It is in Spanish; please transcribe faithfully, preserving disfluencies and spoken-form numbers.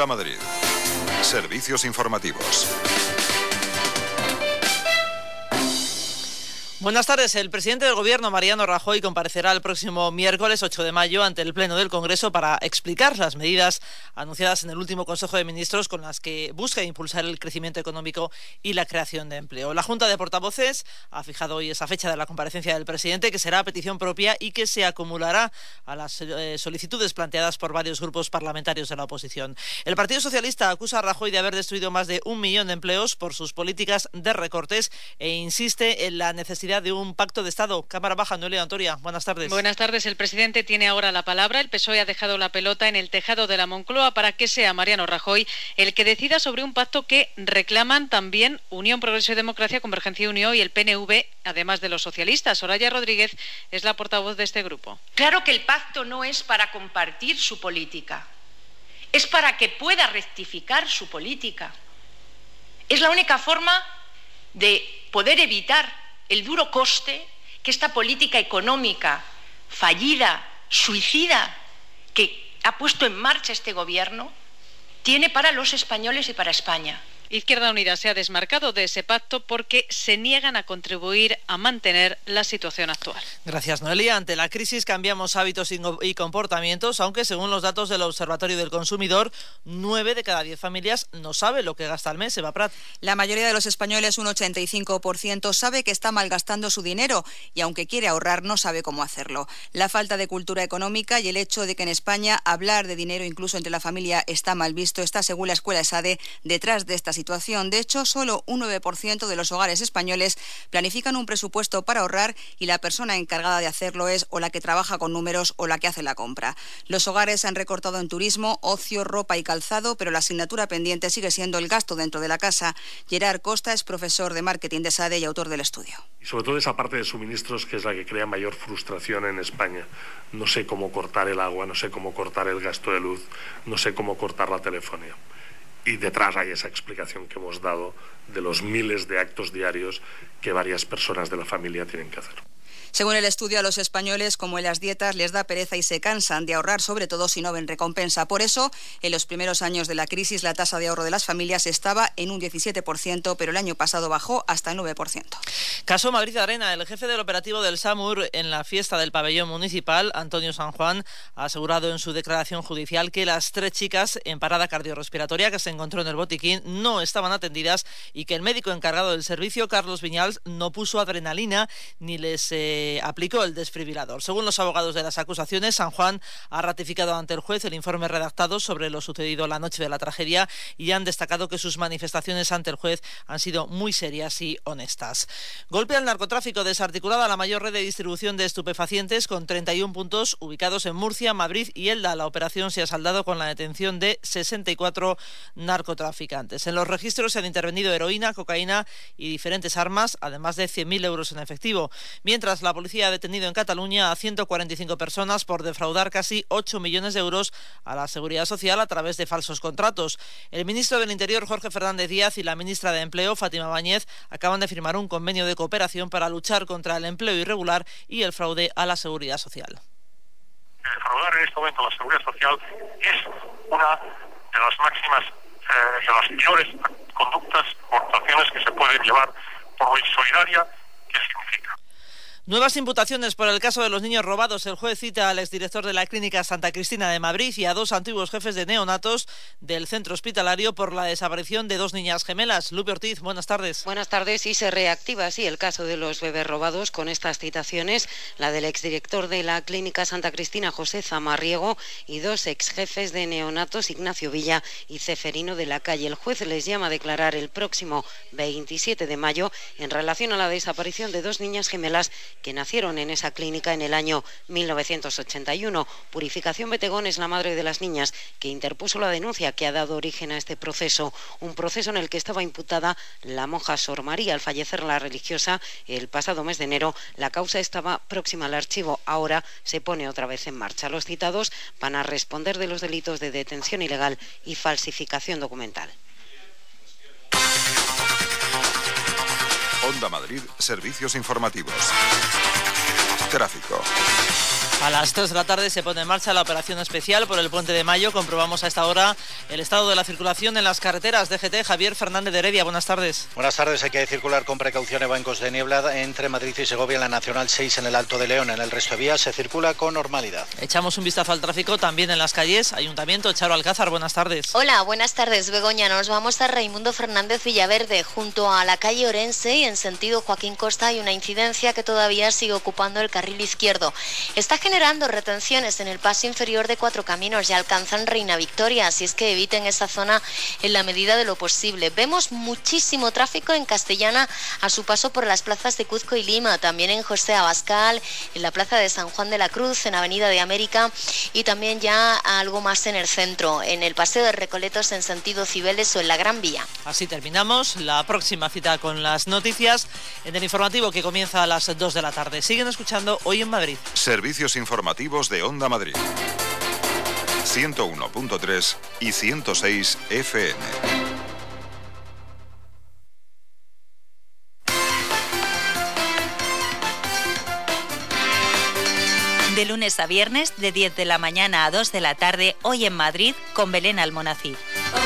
Onda Madrid. Servicios informativos. Buenas tardes. El presidente del Gobierno, Mariano Rajoy, comparecerá el próximo miércoles ocho de mayo ante el Pleno del Congreso para explicar las medidas anunciadas en el último Consejo de Ministros con las que busca impulsar el crecimiento económico y la creación de empleo. La Junta de Portavoces ha fijado hoy esa fecha de la comparecencia del presidente, que será a petición propia y que se acumulará a las eh, solicitudes planteadas por varios grupos parlamentarios de la oposición. El Partido Socialista acusa a Rajoy de haber destruido más de un millón de empleos por sus políticas de recortes e insiste en la necesidad de un pacto de Estado. Cámara Baja, Noelia Antoria, buenas tardes. Buenas tardes. El presidente tiene ahora la palabra. El P S O E ha dejado la pelota en el tejado de la Moncloa para que sea Mariano Rajoy el que decida sobre un pacto que reclaman también Unión, Progreso y Democracia, Convergencia y Unión y el P N V, además de los socialistas. Soraya Rodríguez es la portavoz de este grupo. Claro que el pacto no es para compartir su política, es para que pueda rectificar su política. Es la única forma de poder evitar el duro coste que esta política económica fallida, suicida, que ha puesto en marcha este gobierno, tiene para los españoles y para España. Izquierda Unida se ha desmarcado de ese pacto porque se niegan a contribuir a mantener la situación actual. Gracias, Noelia. Ante la crisis cambiamos hábitos y comportamientos, aunque según los datos del Observatorio del Consumidor, nueve de cada diez familias no sabe lo que gasta al mes. Eva Prat. La mayoría de los españoles, un ochenta y cinco por ciento, sabe que está malgastando su dinero y aunque quiere ahorrar no sabe cómo hacerlo. La falta de cultura económica y el hecho de que en España hablar de dinero incluso entre la familia está mal visto está, según la escuela ESADE, detrás de esta situación. Situación. De hecho, solo un nueve por ciento de los hogares españoles planifican un presupuesto para ahorrar y la persona encargada de hacerlo es o la que trabaja con números o la que hace la compra. Los hogares han recortado en turismo, ocio, ropa y calzado, pero la asignatura pendiente sigue siendo el gasto dentro de la casa. Gerard Costa es profesor de marketing de SADE y autor del estudio. Y sobre todo esa parte de suministros que es la que crea mayor frustración en España. No sé cómo cortar el agua, no sé cómo cortar el gasto de luz, no sé cómo cortar la telefonía. Y detrás hay esa explicación que hemos dado de los miles de actos diarios que varias personas de la familia tienen que hacer. Según el estudio, a los españoles, como en las dietas, les da pereza y se cansan de ahorrar, sobre todo si no ven recompensa. Por eso, en los primeros años de la crisis, la tasa de ahorro de las familias estaba en un diecisiete por ciento, pero el año pasado bajó hasta el nueve por ciento. Caso Madrid Arena. El jefe del operativo del SAMUR en la fiesta del pabellón municipal, Antonio San Juan, ha asegurado en su declaración judicial que las tres chicas en parada cardiorrespiratoria que se encontró en el botiquín no estaban atendidas y que el médico encargado del servicio, Carlos Viñals, no puso adrenalina ni les eh, aplicó el desfibrilador. Según los abogados de las acusaciones, San Juan ha ratificado ante el juez el informe redactado sobre lo sucedido la noche de la tragedia y han destacado que sus manifestaciones ante el juez han sido muy serias y honestas. Golpe al narcotráfico. Desarticulada la mayor red de distribución de estupefacientes con treinta y un puntos ubicados en Murcia, Madrid y Elda. La operación se ha saldado con la detención de sesenta y cuatro narcotraficantes. En los registros se han intervenido heroína, cocaína y diferentes armas, además de cien mil euros en efectivo. Mientras, la policía ha detenido en Cataluña a ciento cuarenta y cinco personas por defraudar casi ocho millones de euros a la Seguridad Social a través de falsos contratos. El ministro del Interior, Jorge Fernández Díaz, y la ministra de Empleo, Fátima Báñez, acaban de firmar un convenio de cooperación para luchar contra el empleo irregular y el fraude a la Seguridad Social. Defraudar en este momento a la Seguridad Social es una de las máximas, eh, de las peores conductas o actuaciones que se pueden llevar por lo insolidaria que significa. Nuevas imputaciones por el caso de los niños robados. El juez cita al exdirector de la Clínica Santa Cristina de Madrid y a dos antiguos jefes de neonatos del centro hospitalario por la desaparición de dos niñas gemelas. Lupe Ortiz, buenas tardes. Buenas tardes. Y se reactiva así el caso de los bebés robados con estas citaciones, la del exdirector de la Clínica Santa Cristina, José Zamarriego, y dos exjefes de neonatos, Ignacio Villa y Ceferino de la Calle. El juez les llama a declarar el próximo veintisiete de mayo en relación a la desaparición de dos niñas gemelas que nacieron en esa clínica en el año mil novecientos ochenta y uno. Purificación Betegón es la madre de las niñas que interpuso la denuncia que ha dado origen a este proceso, un proceso en el que estaba imputada la monja Sor María. Al fallecer la religiosa el pasado mes de enero, la causa estaba próxima al archivo. Ahora se pone otra vez en marcha. Los citados van a responder de los delitos de detención ilegal y falsificación documental. Onda Madrid, servicios informativos. Tráfico. A las tres de la tarde se pone en marcha la operación especial por el Puente de Mayo. Comprobamos a esta hora el estado de la circulación en las carreteras. D G T, Javier Fernández de Heredia, buenas tardes. Buenas tardes, hay que circular con precaución en bancos de niebla entre Madrid y Segovia en la Nacional seis en el Alto de León. En el resto de vías se circula con normalidad. Echamos un vistazo al tráfico también en las calles. Ayuntamiento, Charo Alcázar, buenas tardes. Hola, buenas tardes, Begoña. Nos vamos a Raimundo Fernández Villaverde, junto a la calle Orense y en sentido Joaquín Costa hay una incidencia que todavía sigue ocupando el carril izquierdo. Está generando retención en el paso inferior de Cuatro Caminos, ya alcanzan Reina Victoria, así es que eviten esa zona en la medida de lo posible. Vemos muchísimo tráfico en Castellana a su paso por las plazas de Cuzco y Lima, también en José Abascal, en la plaza de San Juan de la Cruz, en Avenida de América y también ya algo más en el centro, en el Paseo de Recoletos en sentido Cibeles o en la Gran Vía. Así terminamos la próxima cita con las noticias en el informativo que comienza a las dos de la tarde. Siguen escuchando Hoy en Madrid. Servicios informativos de Onda Madrid. ciento uno punto tres y ciento seis F M. De lunes a viernes, de diez de la mañana a dos de la tarde, Hoy en Madrid, con Belén Almonacid.